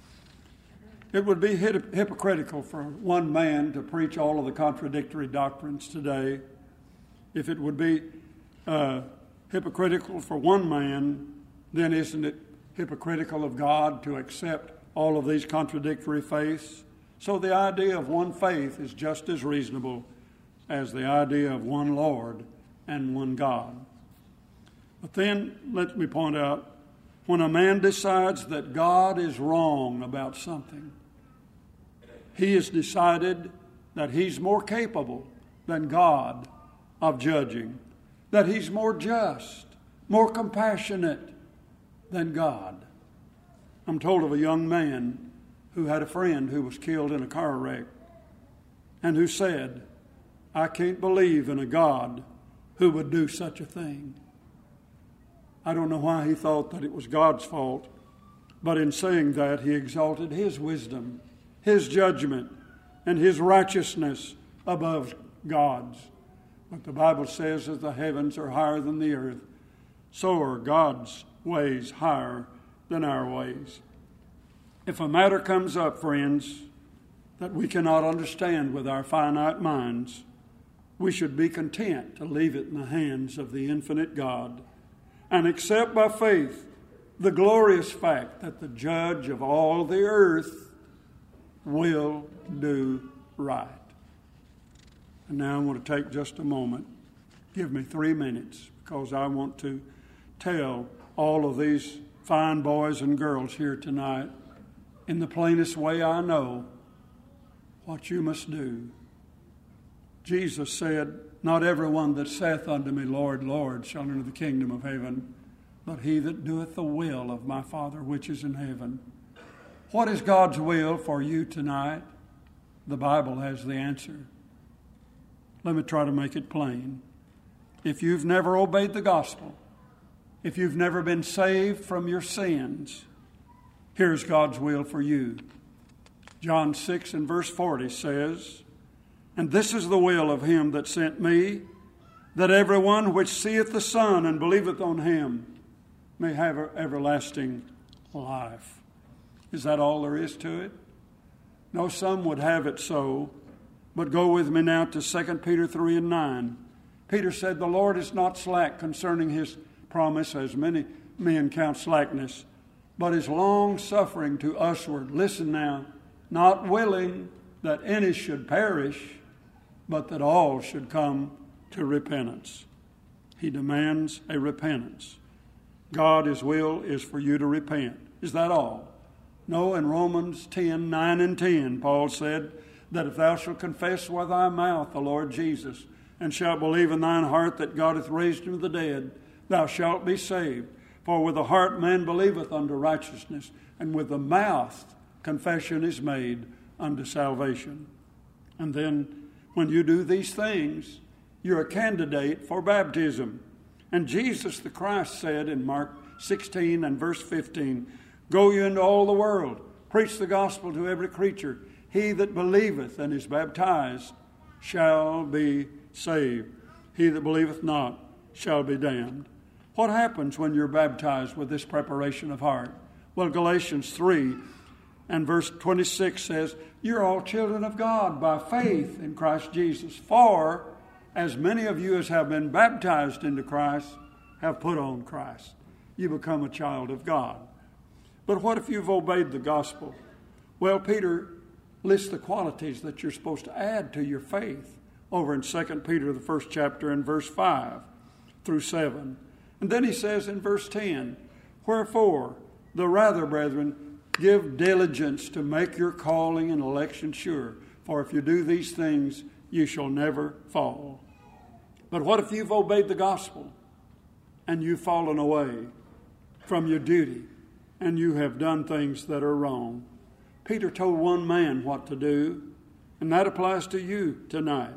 Speaker 4: It would be hypocritical for one man to preach all of the contradictory doctrines today. If it would be hypocritical for one man, then isn't it hypocritical of God to accept all of these contradictory faiths? So the idea of one faith is just as reasonable as the idea of one Lord and one God. But then, let me point out, when a man decides that God is wrong about something, he has decided that he's more capable than God of judging, that he's more just, more compassionate than God. I'm told of a young man who had a friend who was killed in a car wreck and who said, I can't believe in a God who would do such a thing. I don't know why he thought that it was God's fault, but in saying that, he exalted his wisdom, his judgment, and his righteousness above God's. But the Bible says that the heavens are higher than the earth, so are God's ways higher than our ways. If a matter comes up, friends, that we cannot understand with our finite minds, we should be content to leave it in the hands of the infinite God and accept by faith the glorious fact that the judge of all the earth will do right. And now I'm going to take just a moment. Give me 3 minutes, because I want to tell all of these fine boys and girls here tonight, in the plainest way I know, what you must do. Jesus said, "Not everyone that saith unto me, Lord, Lord, shall enter the kingdom of heaven, but he that doeth the will of my Father which is in heaven." What is God's will for you tonight? The Bible has the answer. Let me try to make it plain. If you've never obeyed the gospel, if you've never been saved from your sins, here's God's will for you. John 6 and verse 40 says, "And this is the will of him that sent me, that every one which seeth the Son and believeth on him may have everlasting life." Is that all there is to it? No, some would have it so. But go with me now to 2 Peter 3 and 9. Peter said, "The Lord is not slack concerning his promise, as many men count slackness, but is long-suffering to usward." Listen now. "Not willing that any should perish, but that all should come to repentance." He demands a repentance. God, His will is for you to repent. Is that all? No, in Romans 10, 9 and 10, Paul said that if thou shalt confess with thy mouth the Lord Jesus, and shalt believe in thine heart that God hath raised him from the dead, thou shalt be saved. For with the heart man believeth unto righteousness, and with the mouth confession is made unto salvation. And then when you do these things, you're a candidate for baptism. And Jesus the Christ said in Mark 16 and verse 15, "Go ye into all the world, preach the gospel to every creature. He that believeth and is baptized shall be saved. He that believeth not shall be damned." What happens when you're baptized with this preparation of heart? Well, Galatians 3 and verse 26 says, "You're all children of God by faith in Christ Jesus. For as many of you as have been baptized into Christ have put on Christ." You become a child of God. But what if you've obeyed the gospel? Well, Peter lists the qualities that you're supposed to add to your faith over in 2 Peter, the first chapter, in verse 5 through 7. And then he says in verse 10, "Wherefore, the rather, brethren, give diligence to make your calling and election sure. For if you do these things, you shall never fall." But what if you've obeyed the gospel and you've fallen away from your duty and you have done things that are wrong? Peter told one man what to do, and that applies to you tonight.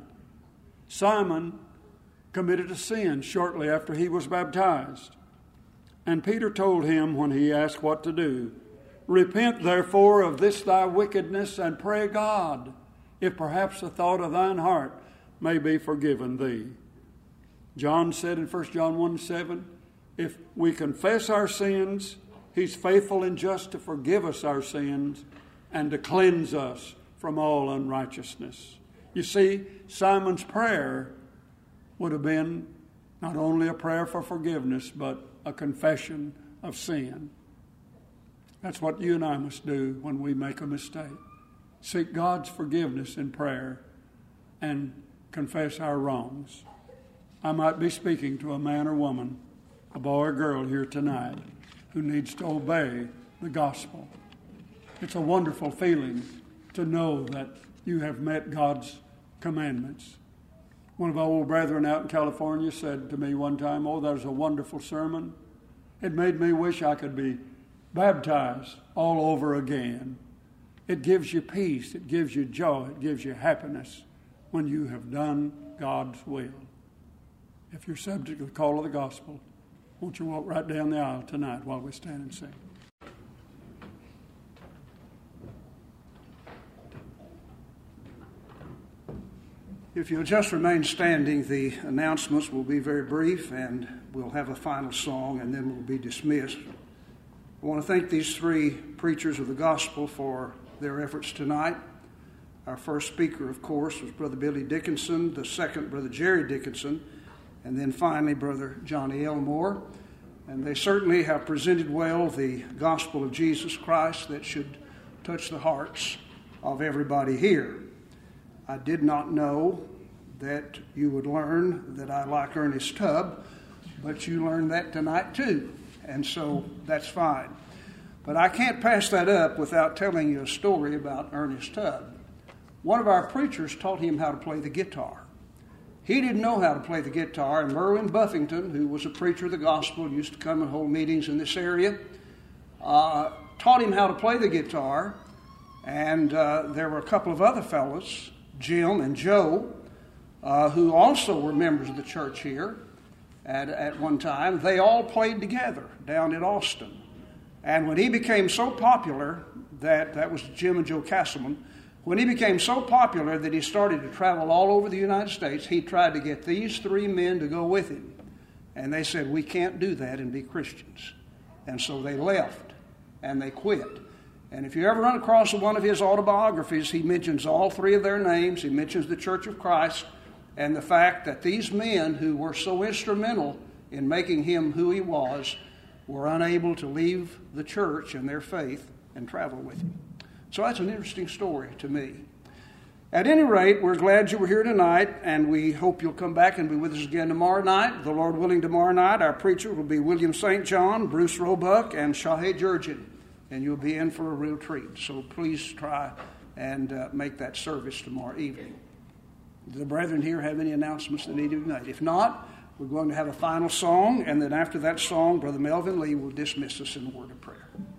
Speaker 4: Simon committed a sin shortly after he was baptized. And Peter told him when he asked what to do, "Repent therefore of this thy wickedness, and pray God, if perhaps the thought of thine heart may be forgiven thee." John said in 1 John 1:7, if we confess our sins, He's faithful and just to forgive us our sins and to cleanse us from all unrighteousness. You see, Simon's prayer would have been not only a prayer for forgiveness, but a confession of sin. That's what you and I must do when we make a mistake. Seek God's forgiveness in prayer and confess our wrongs. I might be speaking to a man or woman, a boy or girl here tonight, who needs to obey the gospel. It's a wonderful feeling to know that you have met God's commandments. One of our old brethren out in California said to me one time, "Oh, that was a wonderful sermon. It made me wish I could be baptized all over again." It gives you peace, it gives you joy, it gives you happiness when you have done God's will. If you're subject to the call of the gospel, won't you walk right down the aisle tonight while we stand and sing?
Speaker 1: If you'll just remain standing, the announcements will be very brief, and we'll have a final song, and then we'll be dismissed. I want to thank these three preachers of the gospel for their efforts tonight. Our first speaker, of course, was Brother Billy Dickinson, the second, Brother Jerry Dickinson, and then finally, Brother Johnny Elmore. And they certainly have presented well the gospel of Jesus Christ that should touch the hearts of everybody here. I did not know that you would learn that I like Ernest Tubb, but you learned that tonight too, and so that's fine. But I can't pass that up without telling you a story about Ernest Tubb. One of our preachers taught him how to play the guitar. He didn't know how to play the guitar, and Merwin Buffington, who was a preacher of the gospel, used to come and hold meetings in this area, taught him how to play the guitar, and there were a couple of other fellows, Jim and Joe, who also were members of the church here at one time. They all played together down in Austin. And when he became so popular, that was Jim and Joe Castleman, when he became so popular that he started to travel all over the United States, he tried to get these three men to go with him. And they said, we can't do that and be Christians. And so they left and they quit. And if you ever run across one of his autobiographies, he mentions all three of their names. He mentions the Church of Christ and the fact that these men who were so instrumental in making him who he was were unable to leave the church and their faith and travel with him. So that's an interesting story to me. At any rate, we're glad you were here tonight, and we hope you'll come back and be with us again tomorrow night. The Lord willing, tomorrow night, our preacher will be William St. John, Bruce Roebuck, and Shahé Jurgen, and you'll be in for a real treat. So please try and make that service tomorrow evening. Do the brethren here have any announcements that need to be made? If not, we're going to have a final song, and then after that song, Brother Melvin Lee will dismiss us in a word of prayer.